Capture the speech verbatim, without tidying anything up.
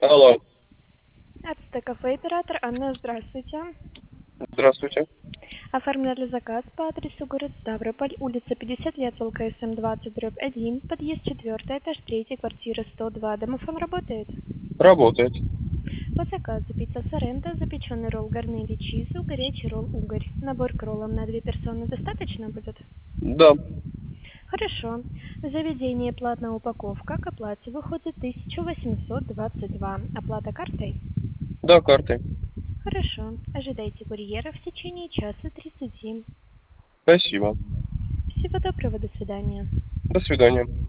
Алло, Ацтек кафе, оператор Анна, здравствуйте. здравствуйте. Оформляли заказ по адресу город Ставрополь, улица пятьдесят лет, ЛКСМ двадцать, дробь один, подъезд четвертый, этаж третий, квартира сто два. Домофон работает? Работает. По заказу пицца Соренто, запеченный ролл гарнели чизу, горячий ролл угорь. Набор к роллам на две персоны достаточно будет? Да, Хорошо. Заведение платная упаковка, к оплате выходит тысяча восемьсот двадцать два. Оплата картой? да, картой. Хорошо. Ожидайте курьера в течение часа тридцати. Спасибо. Всего доброго, до свидания. До свидания.